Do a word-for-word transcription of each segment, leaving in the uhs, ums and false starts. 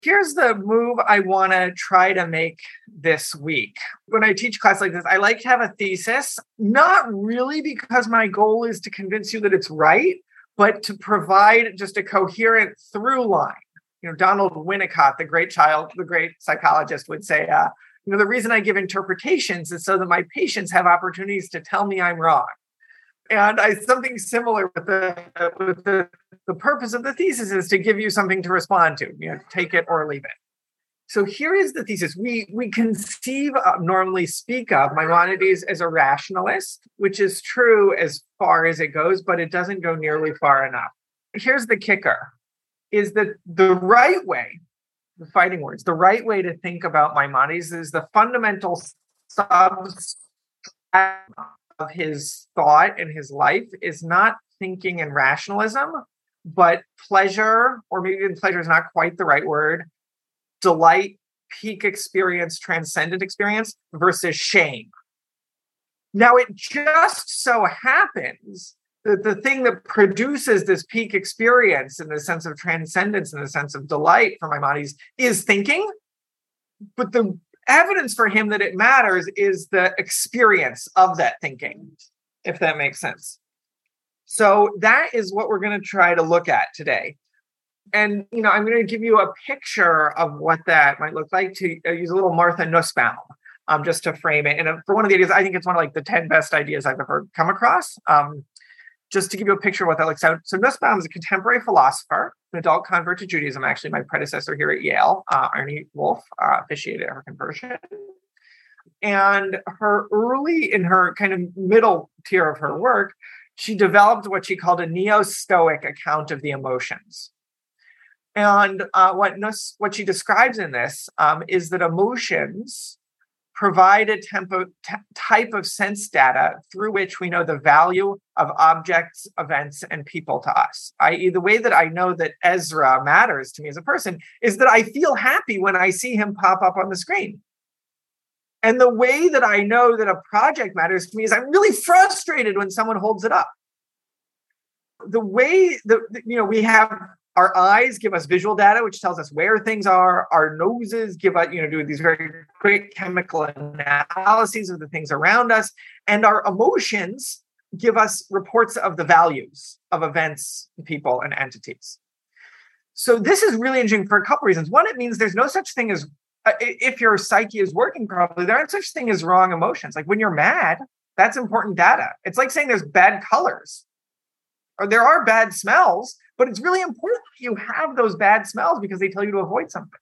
Here's the move I want to try to make this week. When I teach class like this, I like to have a thesis, not really because my goal is to convince you that it's right, but to provide just a coherent through line. You know, Donald Winnicott, the great child, the great psychologist, would say, uh, you know, the reason I give interpretations is so that my patients have opportunities to tell me I'm wrong. And I something similar with the with the, the purpose of the thesis is to give you something to respond to, you know, take it or leave it. So here is the thesis. We we conceive of, normally speak of Maimonides as a rationalist, which is true as far as it goes, but it doesn't go nearly far enough. Here's the kicker, is that the right way, the fighting words, the right way to think about Maimonides is the fundamental substance of his thought and his life is not thinking and rationalism, but pleasure, or maybe even pleasure is not quite the right word, delight, peak experience, transcendent experience versus shame. Now, it just so happens that the thing that produces this peak experience in the sense of transcendence and the sense of delight for Maimonides is thinking, but the evidence for him that it matters is the experience of that thinking, if that makes sense. So that is what we're going to try to look at today. And, you know, I'm going to give you a picture of what that might look like to uh, use a little Martha Nussbaum, um, just to frame it. And uh, for one of the ideas, I think it's one of like the ten best ideas I've ever come across. Um, just to give you a picture of what that looks like. So Nussbaum is a contemporary philosopher, an adult convert to Judaism. Actually, my predecessor here at Yale, uh, Arnie Wolf, uh, officiated her conversion. And her early, in her kind of middle tier of her work, she developed what she called a neo-Stoic account of the emotions. And uh, what, Nuss, what she describes in this um, is that emotions provide a tempo, t- type of sense data through which we know the value of objects, events, and people to us. that is, the way that I know that Ezra matters to me as a person is that I feel happy when I see him pop up on the screen. And the way that I know that a project matters to me is I'm really frustrated when someone holds it up. The way that, you know, we have our eyes give us visual data, which tells us where things are. Our noses give us, you know, do these very great chemical analyses of the things around us. And our emotions give us reports of the values of events, people, and entities. So this is really interesting for a couple reasons. One, it means there's no such thing as, uh, if your psyche is working properly, there aren't such thing as wrong emotions. Like when you're mad, that's important data. It's like saying there's bad colors. Or there are bad smells, but it's really important that you have those bad smells because they tell you to avoid something.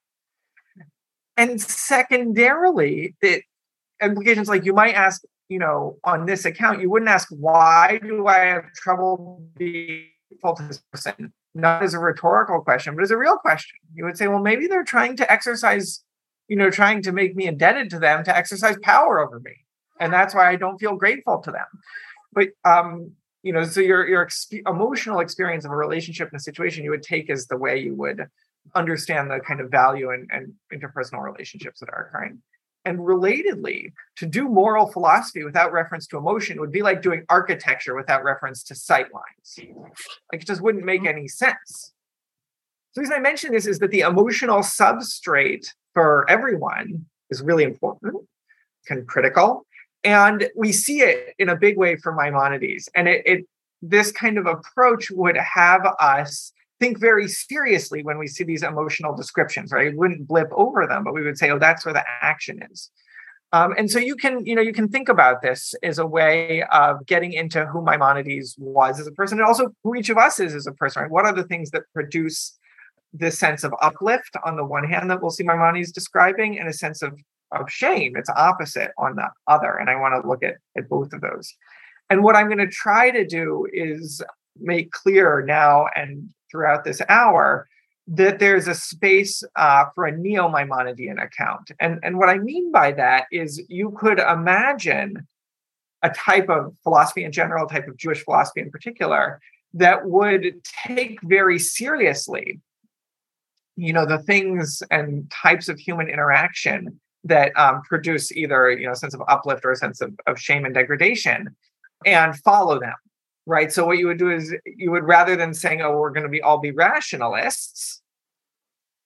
And secondarily, the implications, like you might ask, you know, on this account, you wouldn't ask, why do I have trouble being faithful to this person? Not as a rhetorical question, but as a real question. You would say, well, maybe they're trying to exercise, you know, trying to make me indebted to them to exercise power over me. And that's why I don't feel grateful to them. But, um, you know, so your your exp- emotional experience of a relationship and a situation you would take as the way you would understand the kind of value and, and interpersonal relationships that are occurring. And relatedly, to do moral philosophy without reference to emotion would be like doing architecture without reference to sight lines. Like it just wouldn't make any sense. So the reason I mention this is that the emotional substrate for everyone is really important and critical. And we see it in a big way for Maimonides. And it, it this kind of approach would have us think very seriously when we see these emotional descriptions, right? We wouldn't blip over them, but we would say, oh, that's where the action is. Um, and so you can, you know, you can think about this as a way of getting into who Maimonides was as a person and also who each of us is as a person, right? What are the things that produce this sense of uplift on the one hand that we'll see Maimonides describing and a sense of of shame. It's opposite on the other. And I want to look at, at both of those. And what I'm going to try to do is make clear now and throughout this hour that there's a space uh, for a neo-Maimonidean account. And, and what I mean by that is you could imagine a type of philosophy in general, a type of Jewish philosophy in particular, that would take very seriously, you know, the things and types of human interaction that um, produce either, you know, a sense of uplift or a sense of, of shame and degradation, and follow them, right? So what you would do is you would, rather than saying, oh, we're going to be all be rationalists,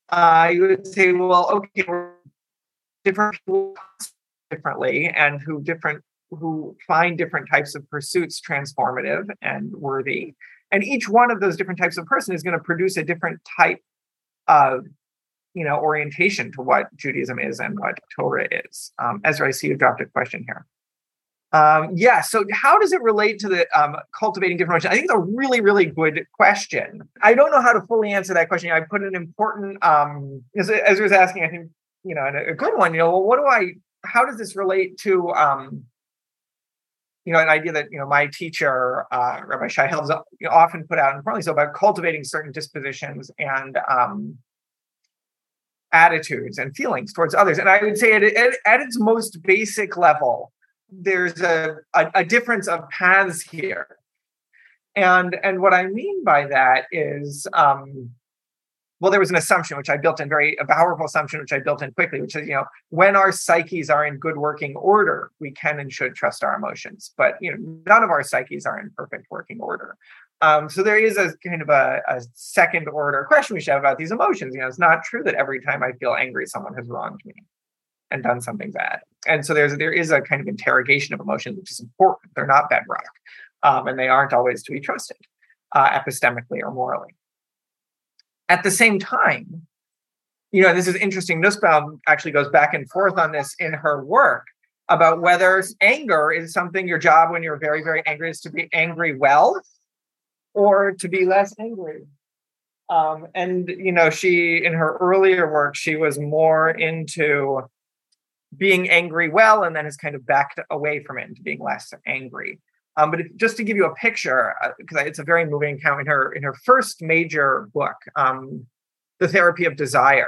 uh, you would say, well, okay, we're different people differently, and who different who find different types of pursuits transformative and worthy. And each one of those different types of person is going to produce a different type of, you know, orientation to what Judaism is and what Torah is. Um, Ezra, I see you dropped a question here. Um, yeah, so how does it relate to the um, cultivating different emotions? I think it's a really, really good question. I don't know how to fully answer that question. I put an important, um, as Ezra was asking, I think, you know, and a good one, you know, well, what do I, how does this relate to, um, you know, an idea that, you know, my teacher, uh, Rabbi Shai Helms, you know, often put out, and probably so, about cultivating certain dispositions and um, attitudes and feelings towards others. And I would say at, at, at its most basic level, there's a, a, a difference of paths here. And, and what I mean by that is, um, well, there was an assumption, which I built in, very a powerful assumption, which I built in quickly, which is, you know, when our psyches are in good working order, we can and should trust our emotions. But, you know, none of our psyches are in perfect working order. Um, so there is a kind of a, a second order question we should have about these emotions. You know, it's not true that every time I feel angry, someone has wronged me and done something bad. And so there's there is a kind of interrogation of emotions, which is important. They're not bedrock, um, and they aren't always to be trusted uh, epistemically or morally. At the same time, you know, this is interesting. Nussbaum actually goes back and forth on this in her work about whether anger is something your job when you're very, very angry is to be angry well or to be less angry. Um, and, you know, she, in her earlier work, she was more into being angry well, and then has kind of backed away from it into being less angry. Um, but if, just to give you a picture, because uh, it's a very moving account in her in her first major book, um, The Therapy of Desire,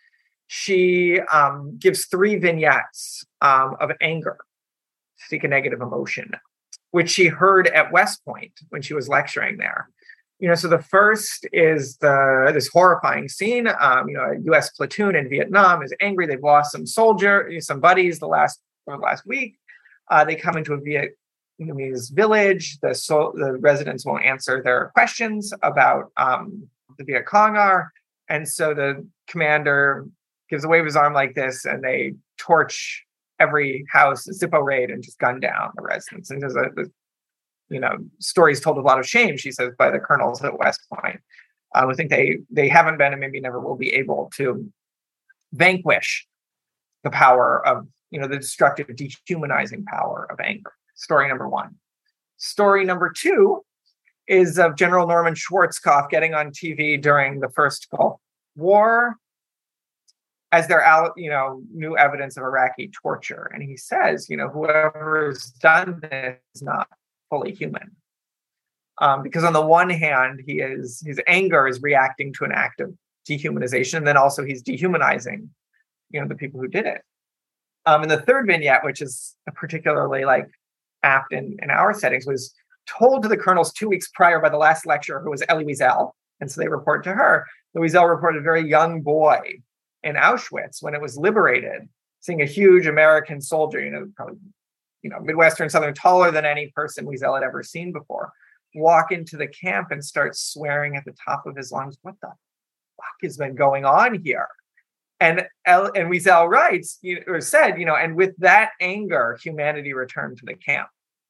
she um, gives three vignettes um, of anger, seek a negative emotion, which she heard at West Point when she was lecturing there. You know, so the first is the this horrifying scene. Um, you know, a U S platoon in Vietnam is angry. They've lost some soldier, some buddies the last or last week. Uh, they come into a Vietnamese village. The so, the residents won't answer their questions about um, the Viet Cong are, and so the commander gives a wave of his arm like this, and they torch every house, Zippo raid, and just gun down the residents. And there's a, there's, you know, stories told with a lot of shame, she says, by the colonels at West Point. Uh, I think they they haven't been and maybe never will be able to vanquish the power of, you know, the destructive, dehumanizing power of anger. Story number one. Story number two is of General Norman Schwarzkopf getting on T V during the first Gulf War as there, you know, new evidence of Iraqi torture. And he says, you know, whoever's done this is not fully human. Um, because on the one hand, he is his anger is reacting to an act of dehumanization, and then also he's dehumanizing, you know, the people who did it. Um, and the third vignette, which is particularly like apt in, in our settings, was told to the colonels two weeks prior by the last lecturer, who was Elie Wiesel. And so they report to her. The Wiesel reported a very young boy in Auschwitz when it was liberated, seeing a huge American soldier, you know, probably, you know, Midwestern, Southern, taller than any person Wiesel had ever seen before, walk into the camp and start swearing at the top of his lungs, what the fuck has been going on here? And El, and Wiesel writes, you know, or said, you know, and with that anger, humanity returned to the camp.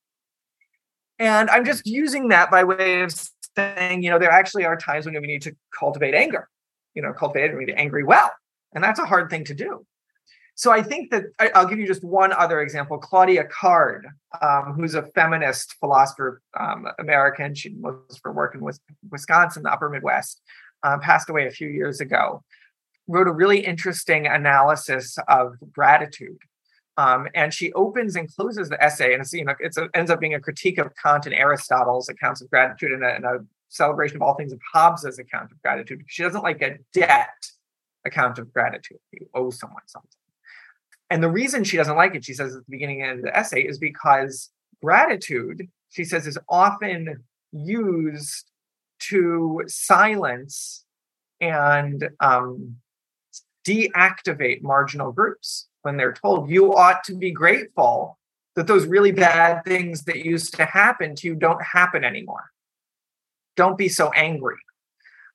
And I'm just using that by way of saying, you know, there actually are times when we need to cultivate anger, you know, cultivate it, we need to angry well. And that's a hard thing to do. So I think that I, I'll give you just one other example. Claudia Card, um, who's a feminist philosopher, um, American. She was for work in Wisconsin, the upper Midwest, um, passed away a few years ago, wrote a really interesting analysis of gratitude. Um, and she opens and closes the essay, and it's, you know, it's a, ends up being a critique of Kant and Aristotle's accounts of gratitude, and a, and a celebration of all things of Hobbes's account of gratitude. She doesn't like a debt account of gratitude. You owe someone something. And the reason she doesn't like it, she says at the beginning of the essay, is because gratitude, she says, is often used to silence and um, deactivate marginal groups when they're told you ought to be grateful that those really bad things that used to happen to you don't happen anymore. Don't be so angry.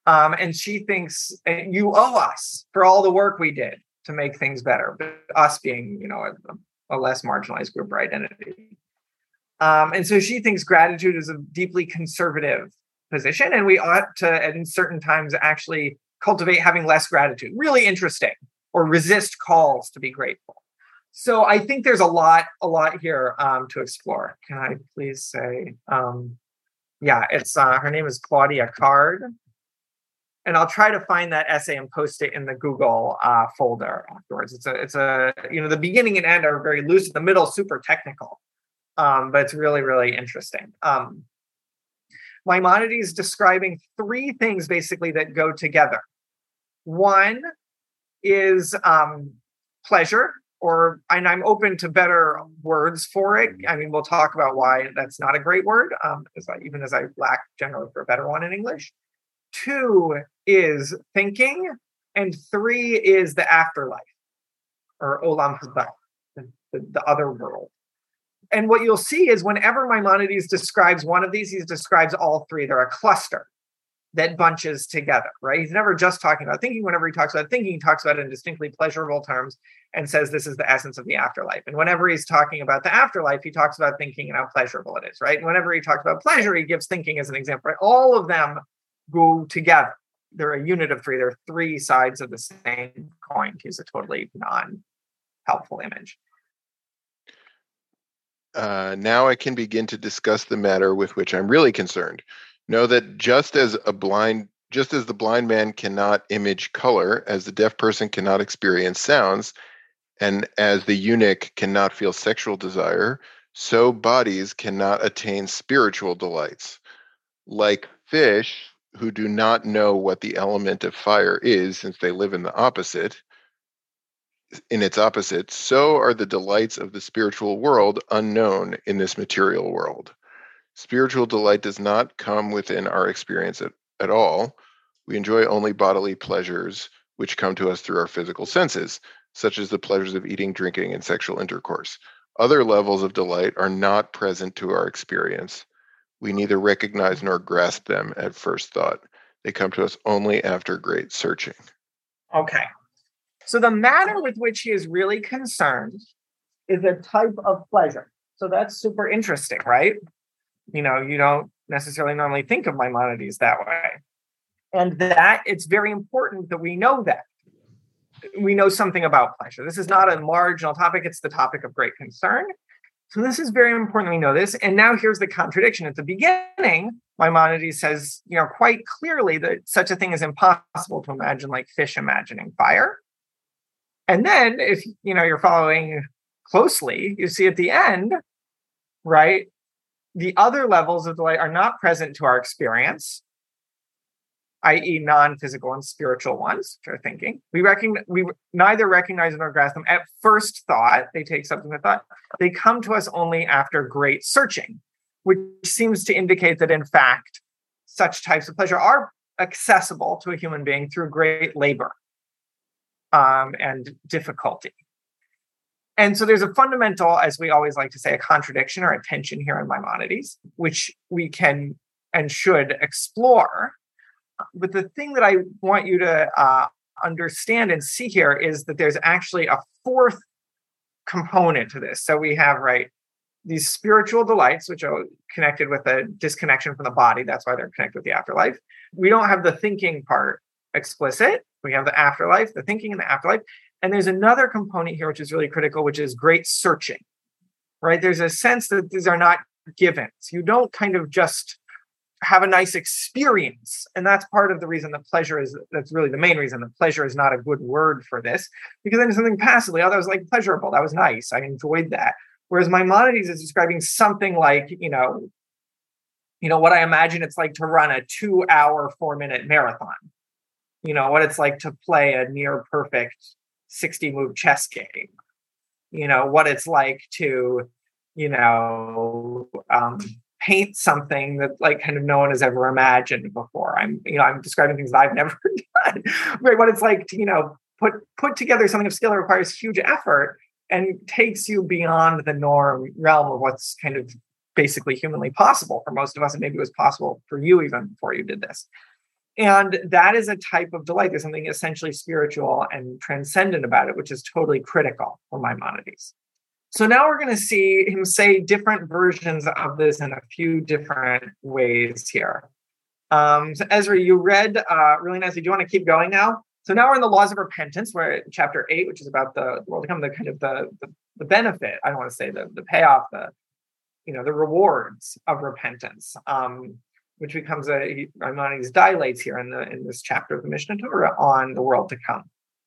Um, and she thinks uh, you owe us for all the work we did to make things better, but us being, you know, a, a less marginalized group or identity. Um, and so she thinks gratitude is a deeply conservative position, and we ought to, in certain times, actually cultivate having less gratitude. Really interesting, or resist calls to be grateful. So I think there's a lot, a lot here um, to explore. Can I please say, um, yeah, it's uh, her name is Claudia Card, and I'll try to find that essay and post it in the Google uh, folder afterwards. It's a, it's a, you know, the beginning and end are very loose. The middle super technical, um, but it's really, really interesting. Um, Maimonides describing three things basically that go together. One is um, pleasure, or, and I'm open to better words for it. I mean, we'll talk about why that's not a great word, um, as I, even as I lack generally for a better one in English. Two is thinking, and three is the afterlife, or olam haba, the, the, the other world. And what you'll see is whenever Maimonides describes one of these, he describes all three. They're a cluster that bunches together, right? He's never just talking about thinking. Whenever he talks about thinking, he talks about it in distinctly pleasurable terms and says this is the essence of the afterlife. And whenever he's talking about the afterlife, he talks about thinking and how pleasurable it is, right? And whenever he talks about pleasure, he gives thinking as an example, right? All of them go together. They're a unit of three. They're three sides of the same coin, to use a totally non-helpful image. Uh, now I can begin to discuss the matter with which I'm really concerned. Know that just as a blind, just as the blind man cannot image color, as the deaf person cannot experience sounds, and as the eunuch cannot feel sexual desire, so bodies cannot attain spiritual delights. Like fish, who do not know what the element of fire is, since they live in the opposite, in its opposite, so are the delights of the spiritual world unknown in this material world. Spiritual delight does not come within our experience at, at all. We enjoy only bodily pleasures which come to us through our physical senses, such as the pleasures of eating, drinking, and sexual intercourse. Other levels of delight are not present to our experience. We neither recognize nor grasp them at first thought. They come to us only after great searching. Okay. So the matter with which he is really concerned is a type of pleasure. So that's super interesting, right? You know, you don't necessarily normally think of Maimonides that way. And that it's very important that we know that. We know something about pleasure. This is not a marginal topic. It's the topic of great concern. So this is very important we know this. And now here's the contradiction. At the beginning, Maimonides says, you know, quite clearly that such a thing is impossible to imagine, like fish imagining fire. And then if, you know, you're following closely, you see at the end, right, the other levels of delight are not present to our experience, that is non-physical and spiritual ones, which are thinking. We recognize, we neither recognize nor grasp them at first thought. They take subsequent thought. They come to us only after great searching, which seems to indicate that, in fact, such types of pleasure are accessible to a human being through great labor um, and difficulty. And so there's a fundamental, as we always like to say, a contradiction or a tension here in Maimonides, which we can and should explore. But the thing that I want you to uh, understand and see here is that there's actually a fourth component to this. So we have, right, these spiritual delights, which are connected with a disconnection from the body. That's why they're connected with the afterlife. We don't have the thinking part explicit. We have the afterlife, the thinking in the afterlife. And there's another component here, which is really critical, which is great searching, right? There's a sense that these are not givens. You don't kind of just have a nice experience. And that's part of the reason that pleasure is, that's really the main reason that pleasure is not a good word for this, because then something passively, oh, that was like pleasurable. That was nice. I enjoyed that. Whereas Maimonides is describing something like, you know, you know, what I imagine it's like to run a two hour, four minute marathon, you know, what it's like to play a near perfect sixty move chess game, you know, what it's like to, you know, um, paint something that like kind of no one has ever imagined before. I'm, you know, I'm describing things that I've never done, right? What it's like to, you know, put, put together something of skill that requires huge effort and takes you beyond the norm realm of what's kind of basically humanly possible for most of us. And maybe it was possible for you even before you did this. And that is a type of delight. There's something essentially spiritual and transcendent about it, which is totally critical for Maimonides. So now we're going to see him say different versions of this in a few different ways here. Um, so Ezra, you read uh, really nicely. Do you want to keep going now? So now we're in the laws of repentance. We're at chapter eight, which is about the, the world to come, the kind of the, the, the benefit. I don't want to say the, the payoff, the, you know, the rewards of repentance, um, which becomes a, Maimonides dilates here in the in this chapter of the Mishnah Torah on the world to come.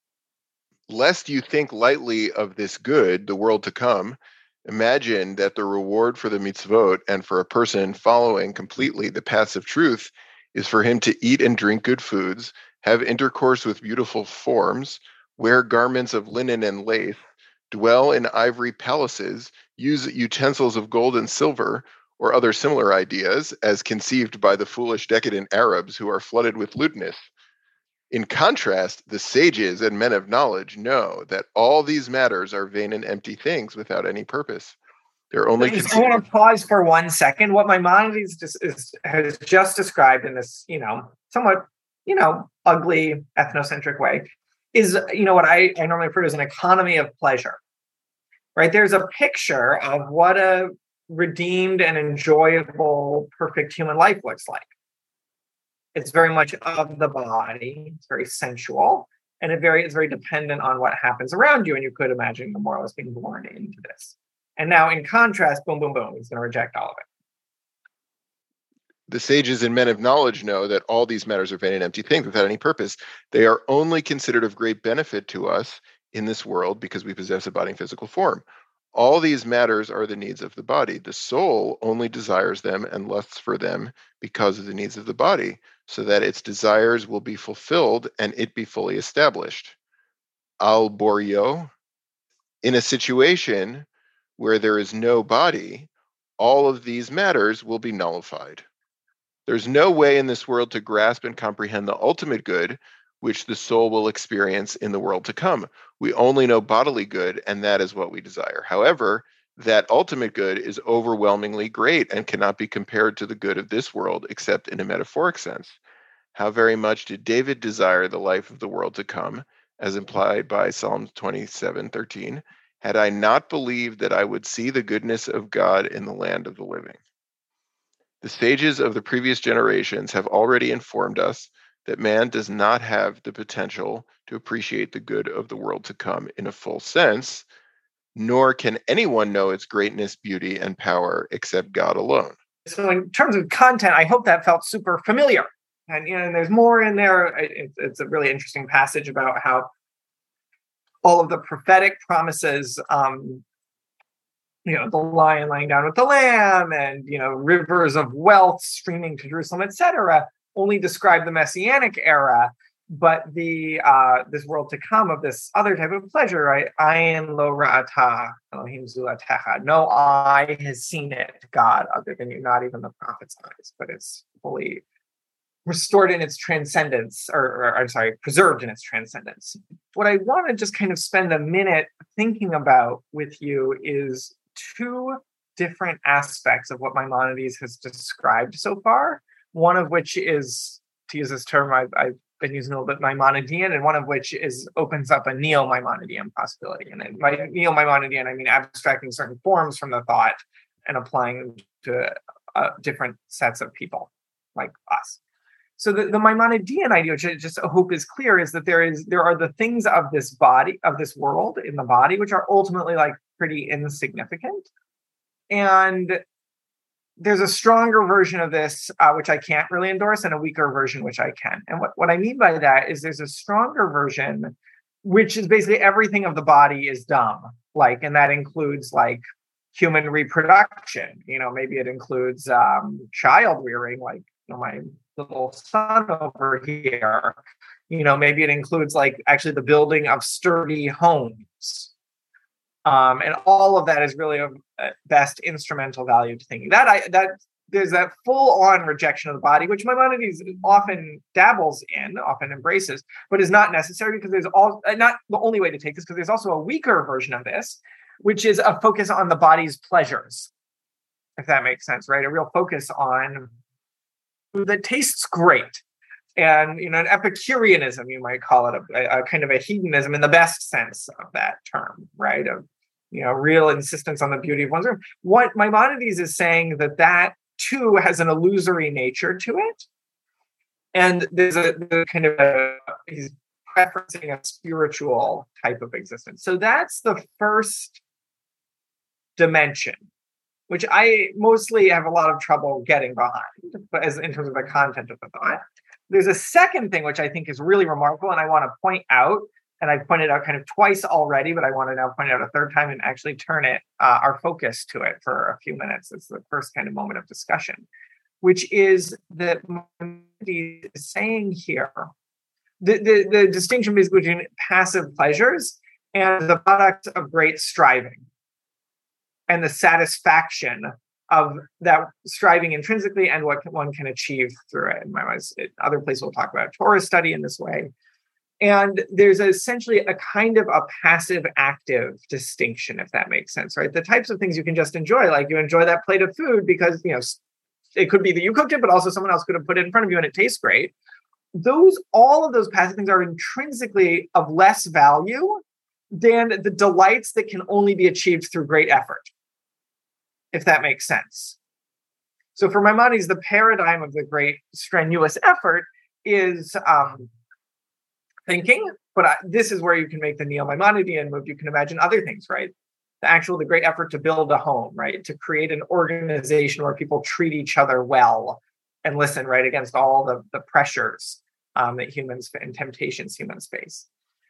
Lest you think lightly of this good, the world to come, imagine that the reward for the mitzvot and for a person following completely the paths of truth is for him to eat and drink good foods, have intercourse with beautiful forms, wear garments of linen and lace, dwell in ivory palaces, use utensils of gold and silver, or other similar ideas as conceived by the foolish decadent Arabs who are flooded with lewdness. In contrast, the sages and men of knowledge know that all these matters are vain and empty things without any purpose. They're only. I want to pause for one second. What Maimonides just is, has just described in this, you know, somewhat, you know, ugly ethnocentric way, is, you know, what I, I normally refer to as an economy of pleasure. Right? There's a picture of what a redeemed and enjoyable, perfect human life looks like. It's very much of the body. It's very sensual, and it very it's very dependent on what happens around you. And you could imagine the moralist being born into this. And now, in contrast, boom, boom, boom, he's going to reject all of it. The sages and men of knowledge know that all these matters are vain and empty things without any purpose. They are only considered of great benefit to us in this world because we possess a body and physical form. All these matters are the needs of the body. The soul only desires them and lusts for them because of the needs of the body, so that its desires will be fulfilled and it be fully established. Al borio, in a situation where there is no body, all of these matters will be nullified. There's no way in this world to grasp and comprehend the ultimate good, which the soul will experience in the world to come. We only know bodily good, and that is what we desire. However, that ultimate good is overwhelmingly great and cannot be compared to the good of this world, except in a metaphoric sense. How very much did David desire the life of the world to come, as implied by Psalm twenty-seven thirteen, had I not believed that I would see the goodness of God in the land of the living. The sages of the previous generations have already informed us that man does not have the potential to appreciate the good of the world to come in a full sense, nor can anyone know its greatness, beauty, and power except God alone. So in terms of content, I hope that felt super familiar. And, you know, and there's more in there. It, it's a really interesting passage about how all of the prophetic promises, um, you know, the lion lying down with the lamb and, you know, rivers of wealth streaming to Jerusalem, et cetera, only describe the Messianic era, but the uh, this world to come of this other type of pleasure, right? Ayin lo ra'ata Elohim zulatecha. No eye has seen it, God, other than you, not even the prophet's eyes, but it's fully restored in its transcendence, or, or I'm sorry, preserved in its transcendence. What I want to just kind of spend a minute thinking about with you is two different aspects of what Maimonides has described so far. One of which is, to use this term I've, I've been using a little bit, Maimonidean, and one of which is opens up a neo-Maimonidean possibility. And by neo-Maimonidean, I mean abstracting certain forms from the thought and applying them to uh, different sets of people like us. So the, the Maimonidean idea, which I just hope is clear, is that there is there are the things of this body, of this world in the body, which are ultimately like pretty insignificant. And there's a stronger version of this, uh, which I can't really endorse, and a weaker version, which I can. And what, what I mean by that is there's a stronger version, which is basically everything of the body is dumb. Like, and that includes like human reproduction. You know, maybe it includes um, child rearing, like, you know, my little son over here. You know, maybe it includes like actually the building of sturdy homes. Um, and all of that is really of best instrumental value to thinking. That I that there's that full-on rejection of the body, which Maimonides often dabbles in, often embraces, but is not necessary because there's all not the only way to take this, because there's also a weaker version of this, which is a focus on the body's pleasures, if that makes sense, right? A real focus on food that tastes great, and, you know, an Epicureanism, you might call it, a, a kind of a hedonism in the best sense of that term, right? Of, you know, real insistence on the beauty of one's room. What Maimonides is saying that that too has an illusory nature to it. And there's a, there's kind of a, he's preferencing a spiritual type of existence. So that's the first dimension, which I mostly have a lot of trouble getting behind, but as in terms of the content of the thought. There's a second thing, which I think is really remarkable, and I want to point out, and I've pointed out kind of twice already, but I want to now point out a third time and actually turn it, uh, our focus to it for a few minutes. It's the first kind of moment of discussion, which is that Maimonides is saying here, the, the, the distinction between passive pleasures and the product of great striving and the satisfaction of that striving intrinsically and what one can achieve through it. In my mind, other places we'll talk about Torah study in this way. And there's essentially a kind of a passive active distinction, if that makes sense, right? The types of things you can just enjoy, like you enjoy that plate of food because, you know, it could be that you cooked it, but also someone else could have put it in front of you and it tastes great. Those, all of those passive things are intrinsically of less value than the delights that can only be achieved through great effort, if that makes sense. So for Maimonides, the paradigm of the great strenuous effort is um, thinking, but I, this is where you can make the Neo-Maimonidean move. You can imagine other things, right? The actual, the great effort to build a home, right? To create an organization where people treat each other well and listen, right, against all the, the pressures um, that humans and temptations humans face.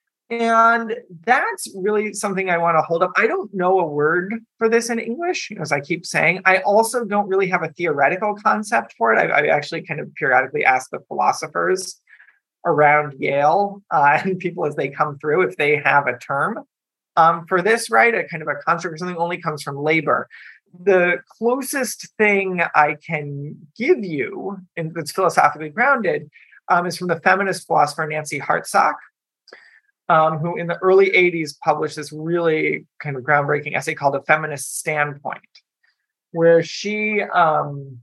And that's really something I want to hold up. I don't know a word for this in English, as I keep saying. I also don't really have a theoretical concept for it. I, I actually kind of periodically ask the philosophers around Yale uh, and people as they come through if they have a term um, for this, right? A kind of a construct or something only comes from labor. The closest thing I can give you, and that's philosophically grounded, um, is from the feminist philosopher Nancy Hartsock, Um, who in the early eighties published this really kind of groundbreaking essay called A Feminist Standpoint, where she um,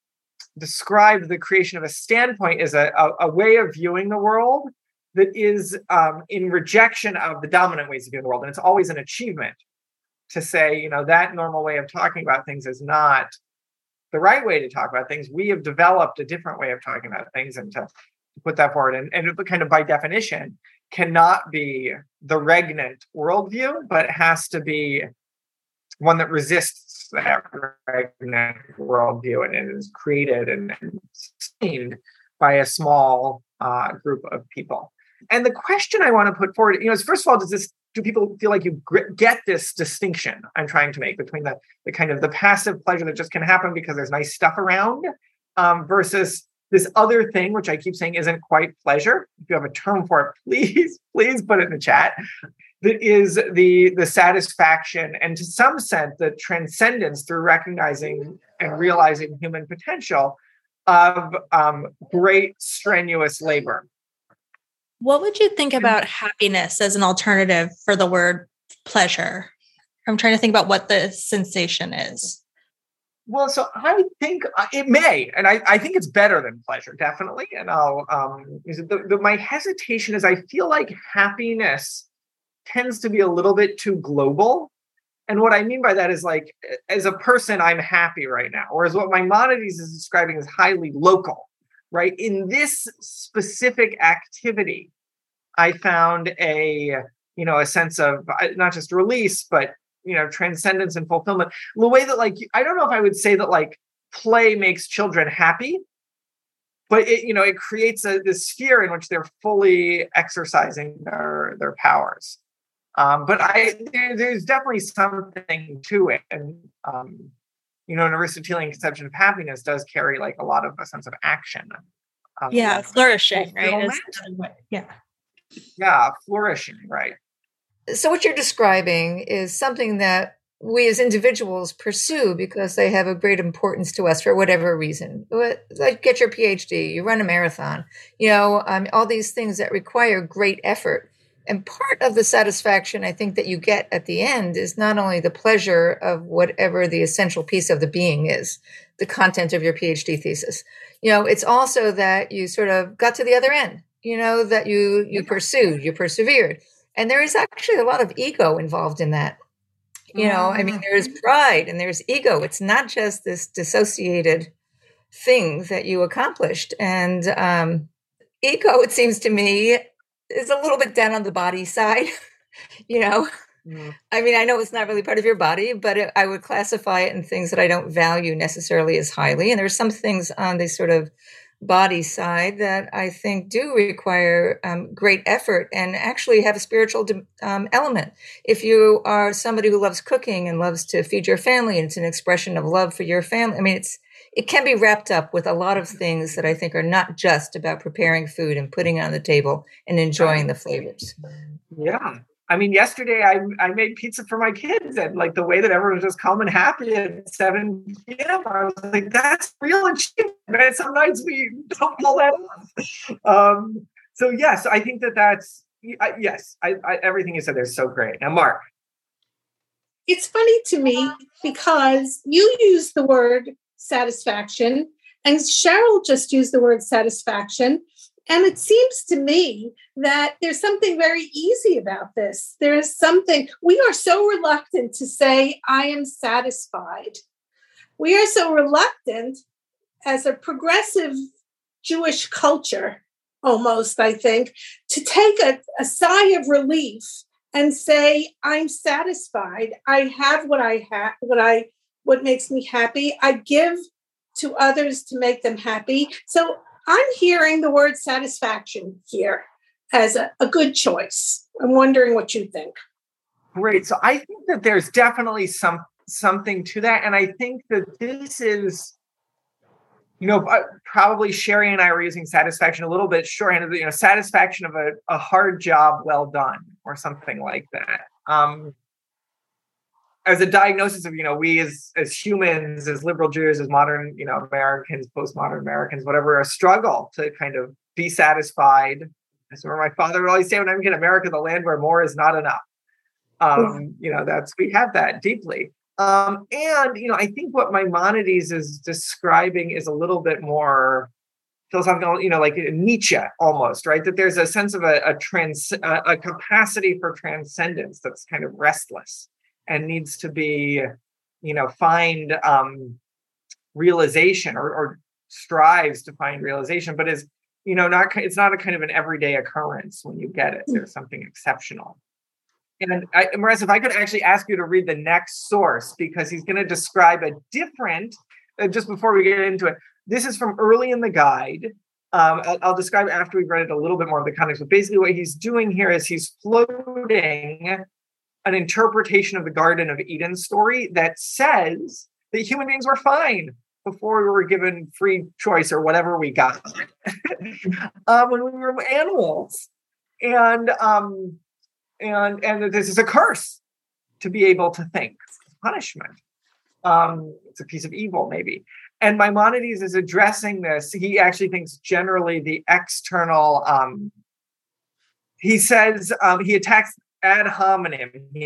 described the creation of a standpoint as a, a, a way of viewing the world that is um, in rejection of the dominant ways of viewing the world. And it's always an achievement to say, you know, that normal way of talking about things is not the right way to talk about things. We have developed a different way of talking about things, and to put that forward. And, and it kind of by definition cannot be the regnant worldview, but has to be one that resists that regnant worldview and, and is created and, and sustained by a small uh, group of people. And the question I want to put forward, you know, is first of all, does this, do people feel like you get this distinction I'm trying to make between the, the kind of the passive pleasure that just can happen because there's nice stuff around um, versus this other thing, which I keep saying isn't quite pleasure. If you have a term for it, please, please put it in the chat. That is the, the satisfaction and to some sense, the transcendence through recognizing and realizing human potential of um, great strenuous labor. What would you think about happiness as an alternative for the word pleasure? I'm trying to think about what the sensation is. Well, so I think it may, and I, I think it's better than pleasure, definitely. And I'll, um, the, the, my hesitation is I feel like happiness tends to be a little bit too global. And what I mean by that is like, as a person, I'm happy right now. Whereas what Maimonides is describing is highly local, right? In this specific activity, I found a, you know, a sense of not just release, but you know, transcendence and fulfillment. The way that, like, I don't know if I would say that like play makes children happy, but it, you know, it creates a this sphere in which they're fully exercising their their powers. Um, but I there, there's definitely something to it, and um, you know, an Aristotelian conception of happiness does carry like a lot of a sense of action. Um, yeah, flourishing, right? Yeah, yeah, flourishing, right. So what you're describing is something that we as individuals pursue because they have a great importance to us for whatever reason. Like get your P H D, you run a marathon, you know, um, all these things that require great effort. And part of the satisfaction I think that you get at the end is not only the pleasure of whatever the essential piece of the being is, the content of your PhD thesis. You know, it's also that you sort of got to the other end, you know, that you, you pursued, you persevered. And there is actually a lot of ego involved in that. You know, I mean, there's pride and there's ego. It's not just this dissociated thing that you accomplished. And um, ego, it seems to me, is a little bit down on the body side, you know. Mm. I mean, I know it's not really part of your body, but it, I would classify it in things that I don't value necessarily as highly. And there's some things on the sort of body side that I think do require um, great effort and actually have a spiritual um, element. If you are somebody who loves cooking and loves to feed your family, and it's an expression of love for your family, I mean, it's it can be wrapped up with a lot of things that I think are not just about preparing food and putting it on the table and enjoying the flavors. Yeah. I mean, yesterday I I made pizza for my kids, and like the way that everyone was just calm and happy at seven p.m. I was like, that's real achievement. Man. Sometimes we don't pull that off. Um, so yes, I think that that's, I, yes, I, I, everything you said there is so great. Now, Mark. It's funny to me because you use the word satisfaction, and Cheryl just used the word satisfaction. And it seems to me that there's something very easy about this. There is something, we are so reluctant to say, I am satisfied. We are so reluctant as a progressive Jewish culture, almost, I think, to take a, a sigh of relief and say, I'm satisfied. I have what I have, what I, what makes me happy. I give to others to make them happy. So I'm hearing the word satisfaction here as a, a good choice. I'm wondering what you think. Great. So I think that there's definitely some something to that. And I think that this is, you know, probably Sherry and I were using satisfaction a little bit shorthanded, you know, satisfaction of a, a hard job well done or something like that. Um, as a diagnosis of, you know, we as, as humans, as liberal Jews, as modern, you know, Americans, postmodern Americans, whatever, a struggle to kind of be satisfied. That's what my father would always say when I'm in America, the land where more is not enough. Um, you know, that's, we have that deeply. Um, and, you know, I think what Maimonides is describing is a little bit more philosophical, you know, like Nietzsche almost, right? That there's a sense of a, a trans, a, a capacity for transcendence that's kind of restless and needs to be, you know, find um, realization or, or strives to find realization, but is, you know, not, it's not a kind of an everyday occurrence when you get it. There's something exceptional. And I, Marissa, if I could actually ask you to read the next source, because he's going to describe a different, uh, just before we get into it, this is from early in the guide. Um, I'll, I'll describe after we've read it a little bit more of the context, but basically what he's doing here is he's floating an interpretation of the Garden of Eden story that says that human beings were fine before we were given free choice or whatever we got um, when we were animals. And, um, and, and this is a curse to be able to think. It's punishment. Um, it's a piece of evil, maybe. And Maimonides is addressing this. He actually thinks generally the external, um, he says, um, he attacks ad hominem, he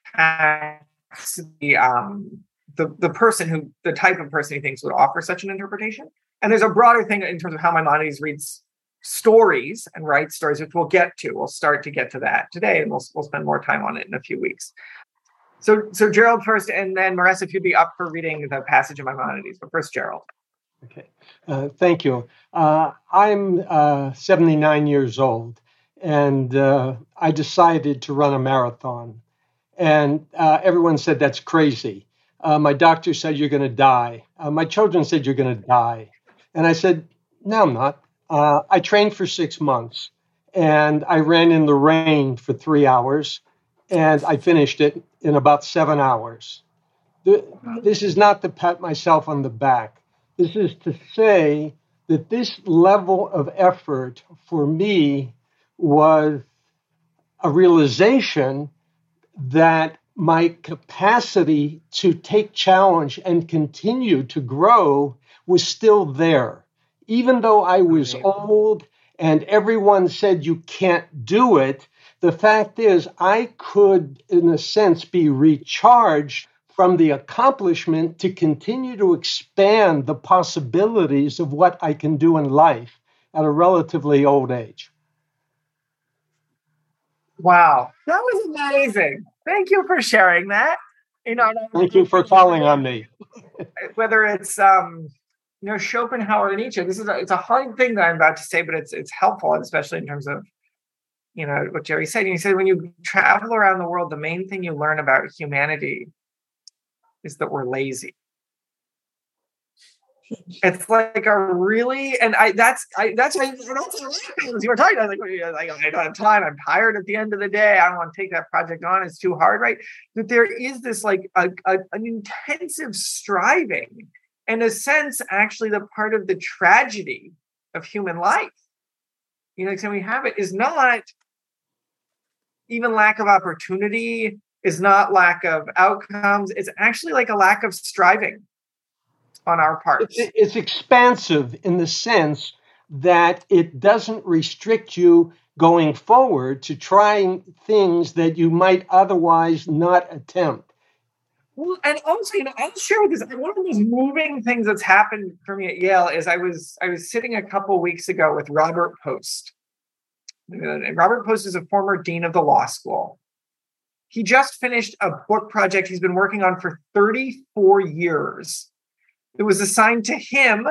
attacks the, um, the the person who, the type of person he thinks would offer such an interpretation. And there's a broader thing in terms of how Maimonides reads stories and writes stories, which we'll get to. We'll start to get to that today, and we'll we'll spend more time on it in a few weeks. So, so Gerald first, and then Marissa, if you'd be up for reading the passage of Maimonides. But first, Gerald. Okay, uh, thank you. Uh, I'm uh, seventy-nine years old. And uh, I decided to run a marathon. And uh, everyone said, that's crazy. Uh, my doctor said, you're going to die. Uh, my children said, you're going to die. And I said, no, I'm not. Uh, I trained for six months. And I ran in the rain for three hours. And I finished it in about seven hours. The, this is not to pat myself on the back. This is to say that this level of effort for me was a realization that my capacity to take challenge and continue to grow was still there. Even though I was old and everyone said you can't do it, The fact is, I could, in a sense, be recharged from the accomplishment to continue to expand the possibilities of what I can do in life at a relatively old age. Wow, that was amazing. Thank you for sharing that. You know, thank you for calling on me. Whether it's um, you know, Schopenhauer or Nietzsche, this is a, it's a hard thing that I'm about to say, but it's it's helpful, especially in terms of, you know, what Jerry said. He said when you travel around the world, the main thing you learn about humanity is that we're lazy. It's like a really, and I that's I that's why you were talking. I was like, like, I don't have time. I'm tired at the end of the day. I don't want to take that project on. It's too hard, right? That there is this like a, a, an intensive striving, in a sense, actually, the part of the tragedy of human life. You know, so we have it is not even lack of opportunity, is not lack of outcomes. It's actually like a lack of striving on our part. It's, it's expansive in the sense that it doesn't restrict you going forward to trying things that you might otherwise not attempt. Well, and also, you know, I'll share with this. One of the most moving things that's happened for me at Yale is I was I was sitting a couple of weeks ago with Robert Post. And Robert Post is a former dean of the law school. He just finished a book project he's been working on for thirty-four years. It was assigned to him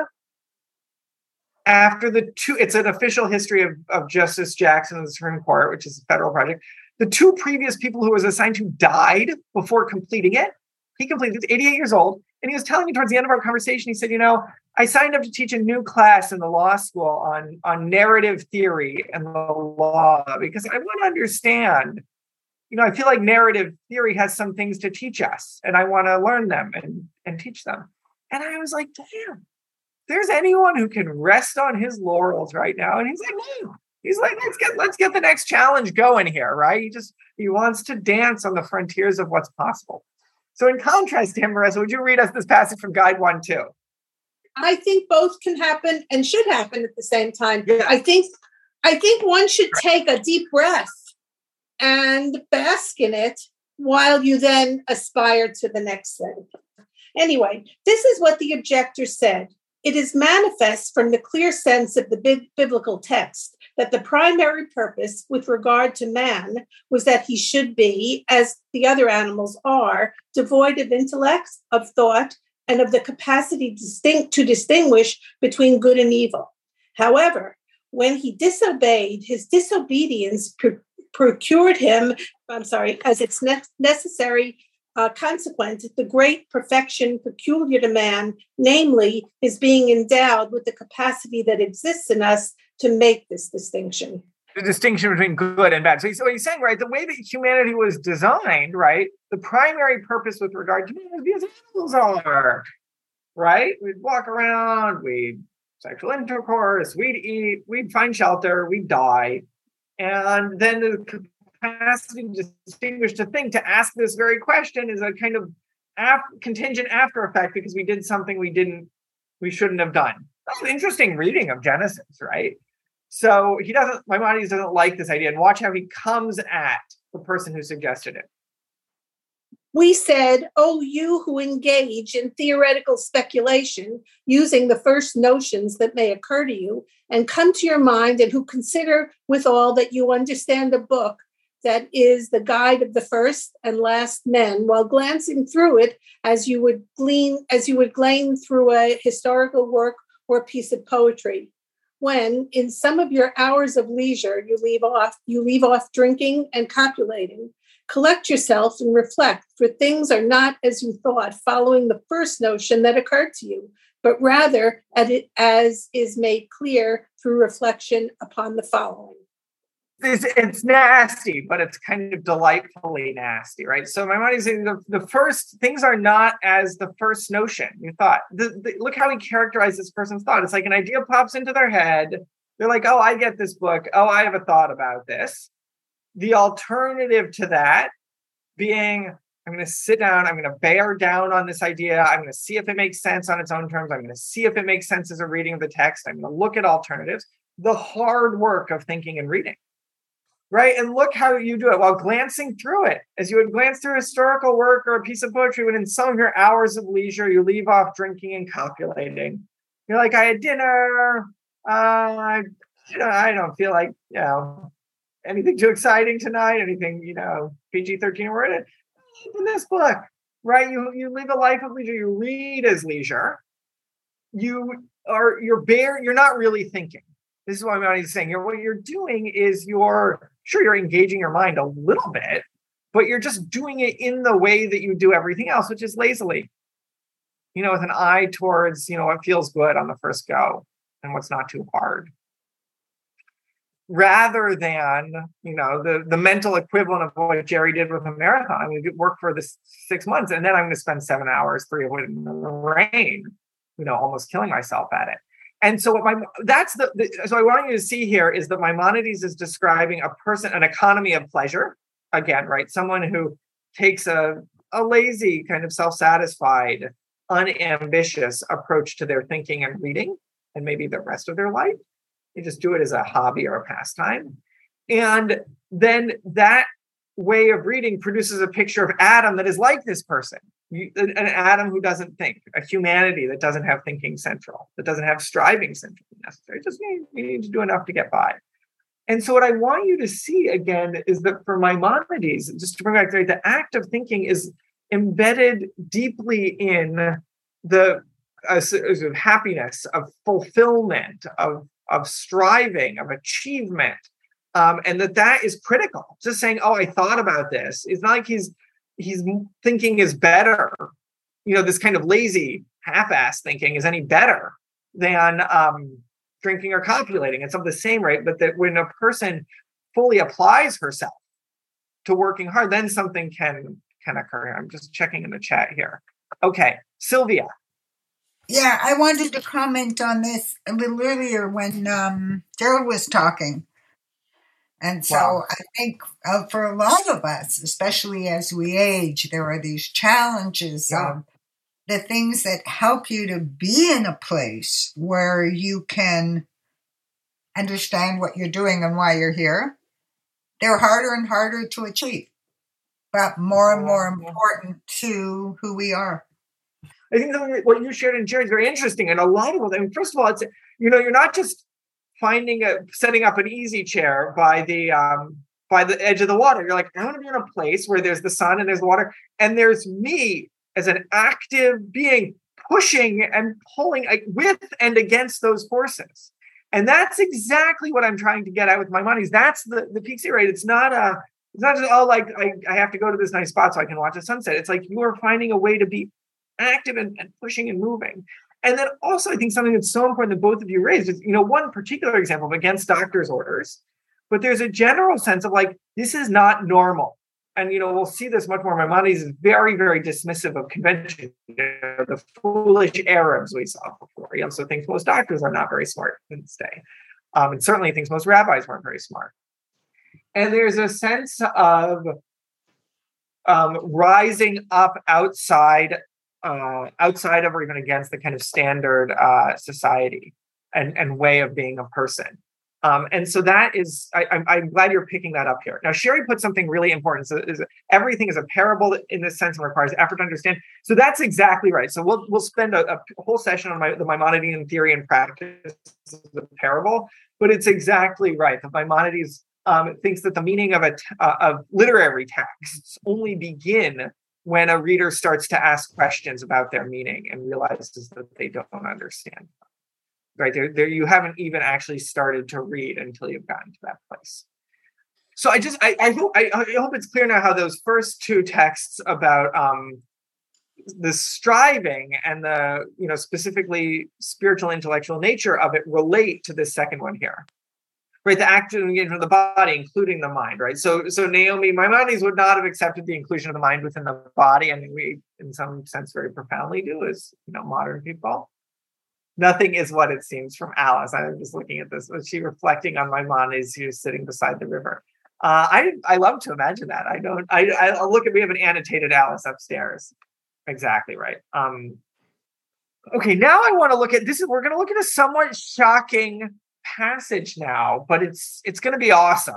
after the two, it's an official history of, of Justice Jackson of the Supreme Court, which is a federal project. The two previous people who it was assigned to died before completing it. He completed it, eighty-eight years old. And he was telling me towards the end of our conversation, he said, you know, I signed up to teach a new class in the law school on, on narrative theory and the law because I want to understand, you know, I feel like narrative theory has some things to teach us and I want to learn them and, and teach them. And I was like, damn, there's anyone who can rest on his laurels right now. And he's like, no. He's like, let's get let's get the next challenge going here, right? He just he wants to dance on the frontiers of what's possible. So in contrast to him, Marissa, would you read us this passage from Guide One too? I think both can happen and should happen at the same time. Yeah. I think I think one should take a deep breath and bask in it while you then aspire to the next thing. Anyway, this is what the objector said. It is manifest from the clear sense of the big biblical text that the primary purpose with regard to man was that he should be, as the other animals are, devoid of intellect, of thought, and of the capacity distinct to distinguish between good and evil. However, when he disobeyed, his disobedience pr- procured him, I'm sorry, as its ne- necessary Uh, consequent, the great perfection peculiar to man, namely his being endowed with the capacity that exists in us to make this distinction. The distinction between good and bad. So he's, so he's saying, right, the way that humanity was designed, right, the primary purpose with regard to man is because animals are, right? We'd walk around, we'd sexual intercourse, we'd eat, we'd find shelter, we'd die. And then the capacity to distinguish, to think, to ask this very question is a kind of af- contingent after effect because we did something we didn't, we shouldn't have done. That's an interesting reading of Genesis, right? So he doesn't, Maimonides doesn't like this idea, and watch how he comes at the person who suggested it. We said, oh, you who engage in theoretical speculation using the first notions that may occur to you and come to your mind, and who consider withal that you understand a book that is the guide of the first and last men, while glancing through it as you would glean, as you would glean through a historical work or a piece of poetry. When, in some of your hours of leisure, you leave off, you leave off drinking and copulating, collect yourself and reflect, for things are not as you thought, following the first notion that occurred to you, but rather as, it, as is made clear through reflection upon the following. It's, it's nasty, but it's kind of delightfully nasty, right? So my mind is saying the, the first things are not as the first notion you thought. The, the, look how he characterized this person's thought. It's like an idea pops into their head. They're like, oh, I get this book. Oh, I have a thought about this. The alternative to that being, I'm going to sit down. I'm going to bear down on this idea. I'm going to see if it makes sense on its own terms. I'm going to see if it makes sense as a reading of the text. I'm going to look at alternatives. The hard work of thinking and reading. right? And look how you do it while glancing through it. As you would glance through historical work or a piece of poetry, when in some of your hours of leisure, you leave off drinking and calculating. You're like, I had dinner. Uh, I, you know, I don't feel like, you know, anything too exciting tonight, anything, you know, P G thirteen, we're in it. In this book, right? You you live a life of leisure. You read as leisure. You are, you're bare, you're not really thinking. This is what I'm saying. You're, what you're doing is you're, sure, you're engaging your mind a little bit, but you're just doing it in the way that you do everything else, which is lazily, you know, with an eye towards, you know, what feels good on the first go and what's not too hard. Rather than, you know, the, the mental equivalent of what Jerry did with a marathon. I'm going to work for this six months and then I'm going to spend seven hours, three of it in the rain, you know, almost killing myself at it. And so what my, that's the, the, so I want you to see here is that Maimonides is describing a person, an economy of pleasure. Again, right? Someone who takes a, a lazy, kind of self-satisfied, unambitious approach to their thinking and reading, and maybe the rest of their life. They just do it as a hobby or a pastime. And then that way of reading produces a picture of Adam that is like this person. You, an Adam who doesn't think, a humanity that doesn't have thinking central, that doesn't have striving central necessary. Just need, you need to do enough to get by. And so what I want you to see again is that for Maimonides, just to bring back right, the act of thinking is embedded deeply in the uh, sort of happiness, of fulfillment, of, of striving, of achievement. Um, and that that is critical. Just saying, oh, I thought about this. It's not like he's he's thinking is better. You know, this kind of lazy, half-assed thinking is any better than um, drinking or copulating. It's of the same rate, but that when a person fully applies herself to working hard, then something can can occur. I'm just checking in the chat here. Okay, Sylvia. Yeah, I wanted to comment on this a little earlier when um, Gerald was talking. And so wow. I think uh, for a lot of us, especially as we age, there are these challenges yeah. of the things that help you to be in a place where you can understand what you're doing and why you're here. They're harder and harder to achieve, but more and more important to who we are. I think what you shared in Jerry is very interesting. And a lot of it, I mean, first of all, it's, you know, you're not just finding a, setting up an easy chair by the, um, by the edge of the water. You're like, I want to be in a place where there's the sun and there's water. And there's me as an active being pushing and pulling like, with and against those forces. And that's exactly what I'm trying to get at with Maimonides. That's the, the peak sea, right? It's not a, it's not just, oh, like I, I have to go to this nice spot so I can watch the sunset. It's like you are finding a way to be active and, and pushing and moving. And then also, I think something that's so important that both of you raised is, you know, one particular example of against doctor's orders, but there's a general sense of like, this is not normal. And, you know, we'll see this much more. Maimonides is very, very dismissive of convention. You know, the foolish Arabs we saw before. He also thinks most doctors are not very smart in this day. Um, and certainly thinks most rabbis weren't very smart. And there's a sense of um, rising up outside Uh, outside of or even against the kind of standard uh, society and, and way of being a person. Um, and so that is, I, I'm, I'm glad you're picking that up here. Now, Sherry put something really important. So is, everything is a parable in this sense and requires effort to understand. So that's exactly right. So we'll we'll spend a, a whole session on my, the Maimonidean theory and practice of the parable, but it's exactly right. The Maimonides um, thinks that the meaning of, a, uh, of literary texts only begin when a reader starts to ask questions about their meaning and realizes that they don't understand, right? There, there, you haven't even actually started to read until you've gotten to that place. So I just, I, I hope, I, I hope it's clear now how those first two texts about um, the striving and the, you know, specifically spiritual intellectual nature of it relate to this second one here. Right, the active engagement of the body, including the mind, right? So, so Naomi Maimonides would not have accepted the inclusion of the mind within the body, and we, in some sense, very profoundly do as you know, modern people. Nothing is what it seems from Alice. I'm just looking at this. Was she reflecting on Maimonides who's sitting beside the river? Uh, I I love to imagine that. I don't. I I look at. We have an annotated Alice upstairs. Exactly right. Um, okay, now I want to look at this. Is we're going to look at a somewhat shocking passage now, but it's it's going to be awesome.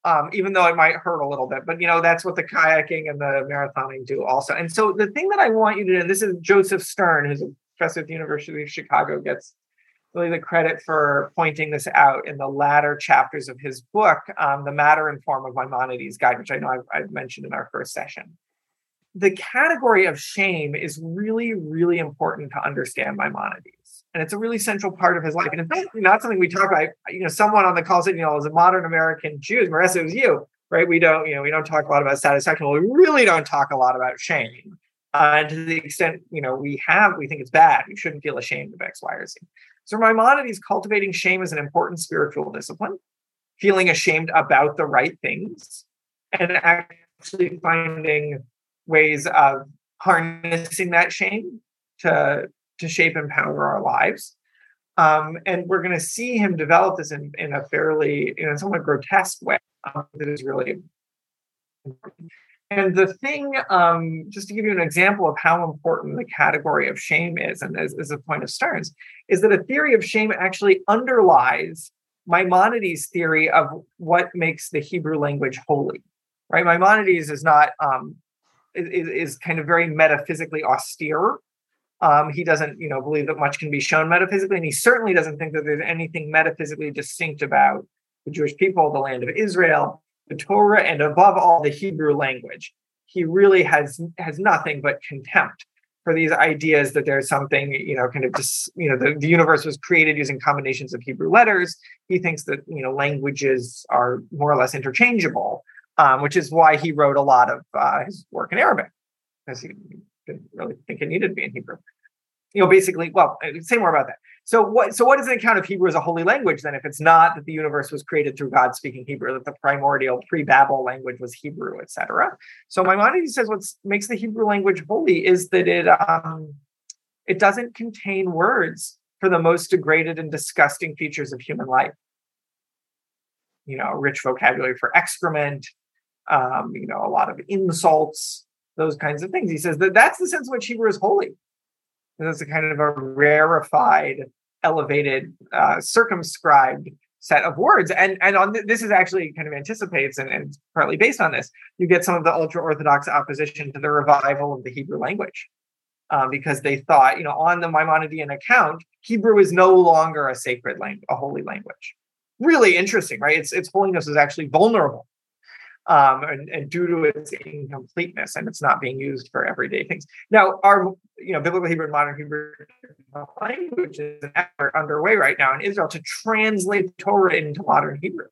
Um, even though it might hurt a little bit, but you know, that's what the kayaking and the marathoning do also. And so the thing that I want you to do, and this is Joseph Stern, who's a professor at the University of Chicago, gets really the credit for pointing this out in the latter chapters of his book, um, The Matter and Form of Maimonides' Guide, which I know I've, I've mentioned in our first session. The category of shame is really, really important to understand Maimonides. And it's a really central part of his life. And in fact, not something we talk about. You know, someone on the call said, you know, as a modern American Jew, Marissa, it was you, right? We don't, you know, we don't talk a lot about satisfaction. Well, we really don't talk a lot about shame. Uh, and to the extent, you know, we have, we think it's bad. You shouldn't feel ashamed of X, Y, or Z. So Maimonides, cultivating shame is an important spiritual discipline, feeling ashamed about the right things, and actually finding ways of harnessing that shame to, to shape and power our lives. Um, and we're going to see him develop this in, in a fairly, in a somewhat grotesque way um, that is really important. And the thing, um, just to give you an example of how important the category of shame is, and as, as a point of Stern's, is that a theory of shame actually underlies Maimonides' theory of what makes the Hebrew language holy, right? Maimonides is not, um, is, is kind of very metaphysically austere. Um, he doesn't, you know, believe that much can be shown metaphysically, and he certainly doesn't think that there's anything metaphysically distinct about the Jewish people, the land of Israel, the Torah, and above all, the Hebrew language. He really has has nothing but contempt for these ideas that there's something, you know, kind of just, you know, the, the universe was created using combinations of Hebrew letters. He thinks that, you know, languages are more or less interchangeable, um, which is why he wrote a lot of uh, his work in Arabic, because he didn't really think it needed to be in Hebrew. You know, basically, well, say more about that. So what, so what is an account of Hebrew as a holy language then, if it's not that the universe was created through God speaking Hebrew, that the primordial pre-Babel language was Hebrew, et cetera? So Maimonides says what makes the Hebrew language holy is that it um, it doesn't contain words for the most degraded and disgusting features of human life. You know, rich vocabulary for excrement, um, you know, a lot of insults, those kinds of things. He says that that's the sense in which Hebrew is holy. It's a kind of a rarefied, elevated, uh, circumscribed set of words. And, and on th- this is actually kind of anticipates and, and partly based on this. You get some of the ultra-Orthodox opposition to the revival of the Hebrew language um, because they thought, you know, on the Maimonidean account, Hebrew is no longer a sacred language, a holy language. Really interesting, right? Its, its holiness is actually vulnerable. Um, and, and due to its incompleteness, and it's not being used for everyday things. Now, our, you know, biblical Hebrew and modern Hebrew language is an effort underway right now in Israel to translate Torah into modern Hebrew,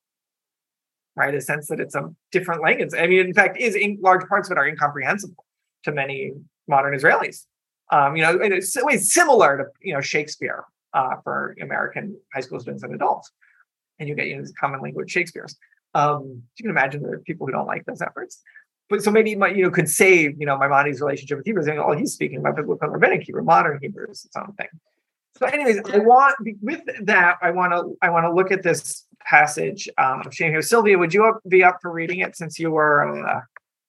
right? A sense that it's a different language. I mean, in fact, is in large parts of it are incomprehensible to many modern Israelis. Um, you know, in ways similar to, you know, Shakespeare uh, for American high school students and adults, and you get, you know, these common language Shakespeare's. Um, you can imagine there are people who don't like those efforts. But so maybe, you know, could save, you know, Maimonides' relationship with Hebrew, saying, oh, he's speaking about biblical and rabbinic Hebrew, modern Hebrew is its own thing. So anyways, I want, with that, I want to, I want to look at this passage um, of shame here. Sylvia, would you up, be up for reading it since you were... Uh...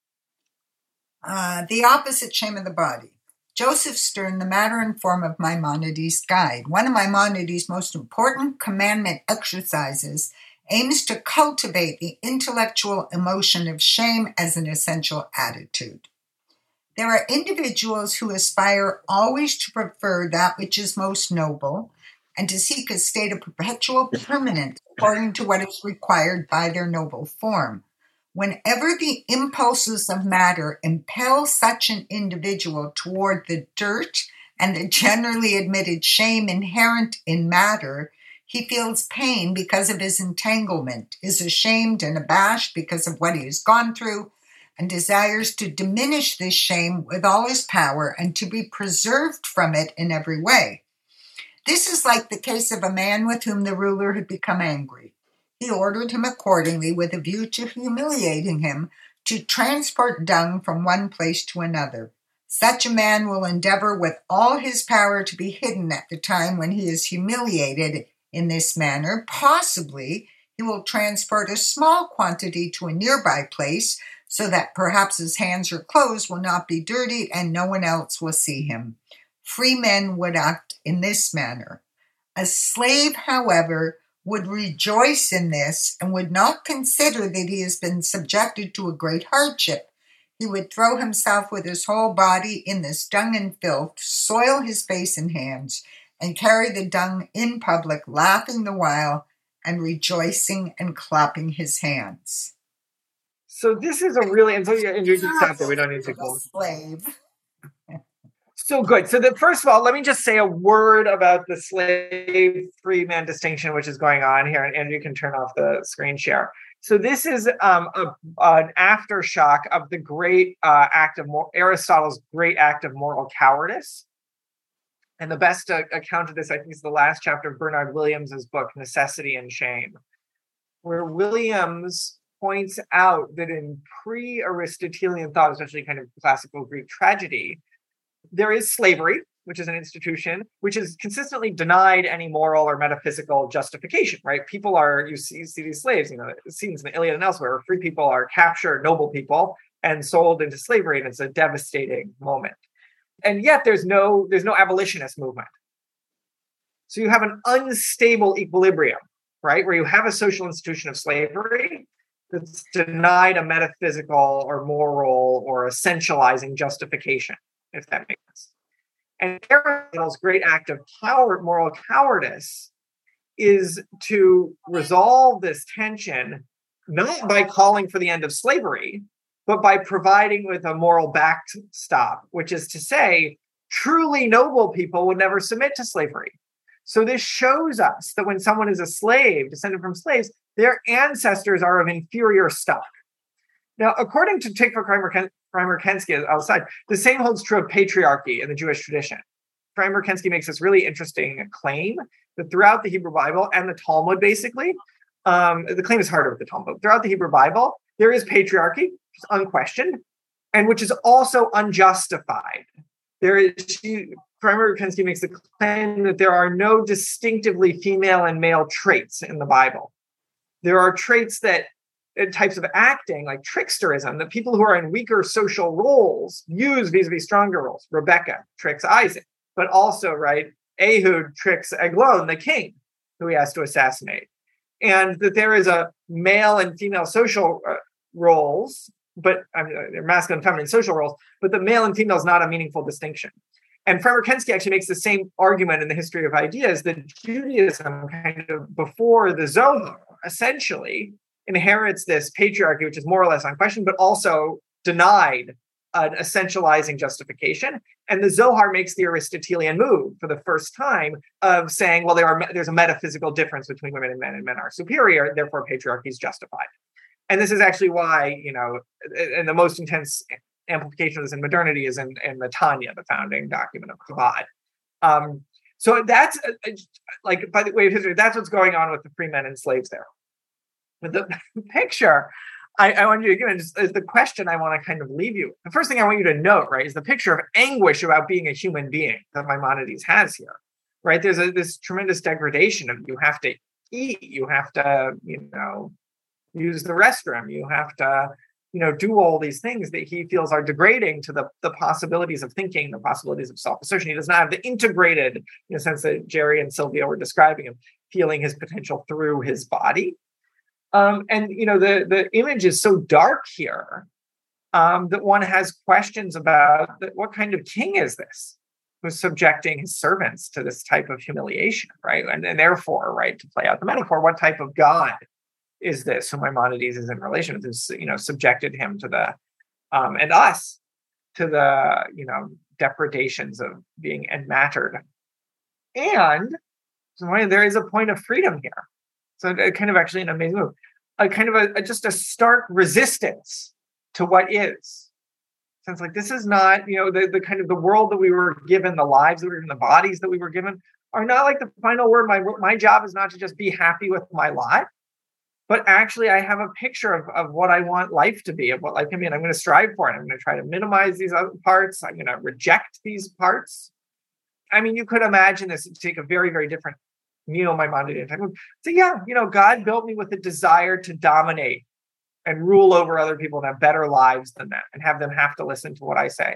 Uh, the opposite shame of the body. Joseph Stern, The Matter and Form of Maimonides' Guide. One of Maimonides' most important commandment exercises aims to cultivate the intellectual emotion of shame as an essential attitude. There are individuals who aspire always to prefer that which is most noble and to seek a state of perpetual permanence according to what is required by their noble form. Whenever the impulses of matter impel such an individual toward the dirt and the generally admitted shame inherent in matter, he feels pain because of his entanglement, is ashamed and abashed because of what he has gone through, and desires to diminish this shame with all his power and to be preserved from it in every way. This is like the case of a man with whom the ruler had become angry. He ordered him accordingly, with a view to humiliating him, to transport dung from one place to another. Such a man will endeavor with all his power to be hidden at the time when he is humiliated in this manner. Possibly, he will transport a small quantity to a nearby place so that perhaps his hands or clothes will not be dirtied and no one else will see him. Free men would act in this manner. A slave, however, would rejoice in this and would not consider that he has been subjected to a great hardship. He would throw himself with his whole body in this dung and filth, soil his face and hands, and carry the dung in public, laughing the while and rejoicing and clapping his hands. So this is a really, and so you, and you can stop there. We don't need to go. Slave. So good. So that first of all, let me just say a word about the slave-free man distinction, which is going on here. And Andrew can turn off the screen share. So this is um, a, an aftershock of the great uh, act of mor- Aristotle's great act of moral cowardice. And the best uh, account of this, I think, is the last chapter of Bernard Williams's book, Necessity and Shame, where Williams points out that in pre-Aristotelian thought, especially kind of classical Greek tragedy, there is slavery, which is an institution which is consistently denied any moral or metaphysical justification, right? People are, you see, you see these slaves, you know, scenes in the Iliad and elsewhere, where free people are captured, noble people, and sold into slavery, and it's a devastating moment. And yet there's no, there's no abolitionist movement. So you have an unstable equilibrium, right? Where you have a social institution of slavery that's denied a metaphysical or moral or essentializing justification, if that makes sense. And Aristotle's great act of coward, moral cowardice is to resolve this tension, not by calling for the end of slavery, but by providing with a moral backstop, which is to say, truly noble people would never submit to slavery. So this shows us that when someone is a slave, descended from slaves, their ancestors are of inferior stock. Now, according to Tikva Krymer-Kensky outside, the same holds true of patriarchy in the Jewish tradition. Krymer-Kensky makes this really interesting claim that throughout the Hebrew Bible and the Talmud, basically, um, the claim is harder with the Talmud, but throughout the Hebrew Bible, there is patriarchy, which is unquestioned, and which is also unjustified. There is, Krymer-Kensky makes the claim that there are no distinctively female and male traits in the Bible. There are traits that types of acting, like tricksterism, that people who are in weaker social roles use vis-a-vis stronger roles. Rebecca tricks Isaac, but also, right, Ehud tricks Eglon, the king, who he has to assassinate. And that there is a male and female social uh, roles, but I mean, they're masculine and feminine social roles, but the male and female is not a meaningful distinction. And Krymer-Kensky actually makes the same argument in the History of Ideas that Judaism, kind of before the Zohar, essentially inherits this patriarchy, which is more or less unquestioned, but also denied an essentializing justification. And the Zohar makes the Aristotelian move for the first time of saying, well, there are there's a metaphysical difference between women and men, and men are superior, therefore patriarchy is justified. And this is actually why, you know, and the most intense amplification of this in modernity is in, in the Tanya, the founding document of Chabad. Um, so that's, uh, like, by the way of history, that's what's going on with the free men and slaves there. But the picture I, I want you to give is, is the question I want to kind of leave you. The first thing I want you to note, right, is the picture of anguish about being a human being that Maimonides has here, right? There's a, this tremendous degradation of you have to eat, you have to, you know, use the restroom, you have to, you know, do all these things that he feels are degrading to the, the possibilities of thinking, the possibilities of self-assertion. He does not have the integrated, in the sense that Jerry and Sylvia were describing him, feeling his potential through his body. Um, and, you know, the, the image is so dark here um, that one has questions about that, what kind of king is this who's subjecting his servants to this type of humiliation, right? And, and therefore, right, to play out the metaphor, what type of God is this who Maimonides is in relation with, who's, you know, subjected him to the, um, and us, to the, you know, depredations of being enmattered. And so there is a point of freedom here. So a kind of actually an amazing move, a kind of a, a just a stark resistance to what is. So it's like, this is not, you know, the, the kind of the world that we were given, the lives that we were given, the bodies that we were given are not like the final word. My, my job is not to just be happy with my lot, but actually I have a picture of, of what I want life to be, of what life can be. And I'm going to strive for it. I'm going to try to minimize these other parts. I'm going to reject these parts. I mean, you could imagine this to take a very, very different Neo-Maimonidean type of, so yeah, you know, God built me with a desire to dominate and rule over other people and have better lives than that and have them have to listen to what I say.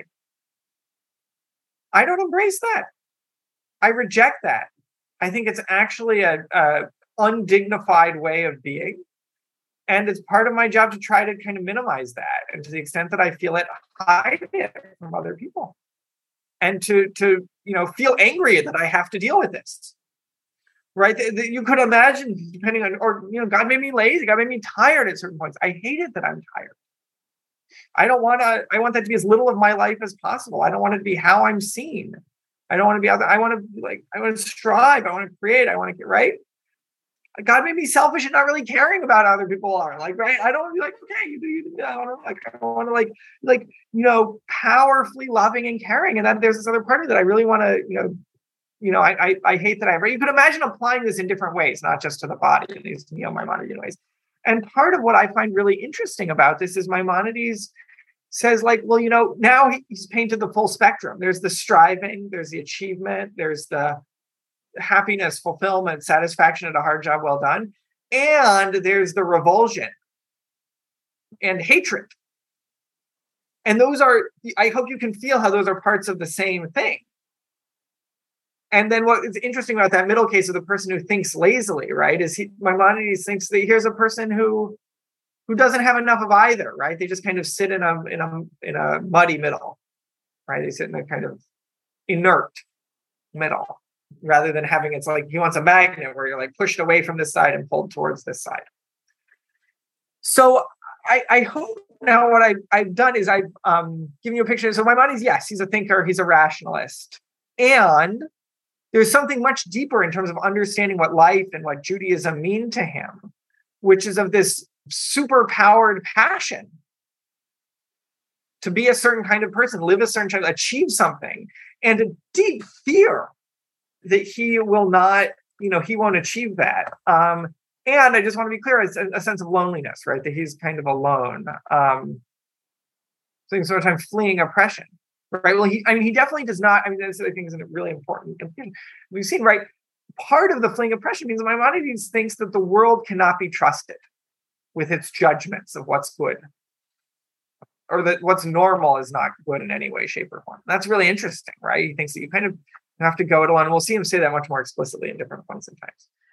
I don't embrace that. I reject that. I think it's actually a, a undignified way of being. And it's part of my job to try to kind of minimize that. And to the extent that I feel it, hide it from other people. And to, to you know, feel angry that I have to deal with this. Right? You could imagine, depending on, or, you know, God made me lazy. God made me tired at certain points. I hate it that I'm tired. I don't want to, I want that to be as little of my life as possible. I don't want it to be how I'm seen. I don't want to be out there. I want to be like, I want to strive. I want to create. I want to get right. God made me selfish and not really caring about how other people are. Like, right. I don't want to be like, okay, you do, you do. I want to like, I want to like, like, you know, powerfully loving and caring. And then there's this other part of it that I really want to, you know, you know, I, I, I hate that I, right? You could imagine applying this in different ways, not just to the body, at least, you know, Maimonides ways. And part of what I find really interesting about this is Maimonides says, like, well, you know, now he's painted the full spectrum. There's the striving, there's the achievement, there's the happiness, fulfillment, satisfaction at a hard job well done. And there's the revulsion and hatred. And those are, I hope you can feel how those are parts of the same thing. And then what is interesting about that middle case of the person who thinks lazily, right, is he, Maimonides thinks that here's a person who who doesn't have enough of either, right? They just kind of sit in a in a in a muddy middle, right? They sit in a kind of inert middle, rather than having, it's like he wants a magnet where you're like pushed away from this side and pulled towards this side. So I, I hope now what I, I've done is I've um, given you a picture. So Maimonides, yes, he's a thinker, he's a rationalist, and there's something much deeper in terms of understanding what life and what Judaism mean to him, which is of this super powered passion to be a certain kind of person, live a certain kind, achieve something, and a deep fear that he will not, you know, he won't achieve that. Um, and I just want to be clear, it's a, a sense of loneliness, right? That he's kind of alone. Um, so he's sort of time fleeing oppression. Right. Well, he, I mean, he definitely does not. I mean, this I think is a really important thing. We've seen, right? Part of the fleeing oppression means Maimonides thinks that the world cannot be trusted with its judgments of what's good, or that what's normal is not good in any way, shape, or form. That's really interesting, right? He thinks that you kind of have to go it alone. And we'll see him say that much more explicitly in different points and times.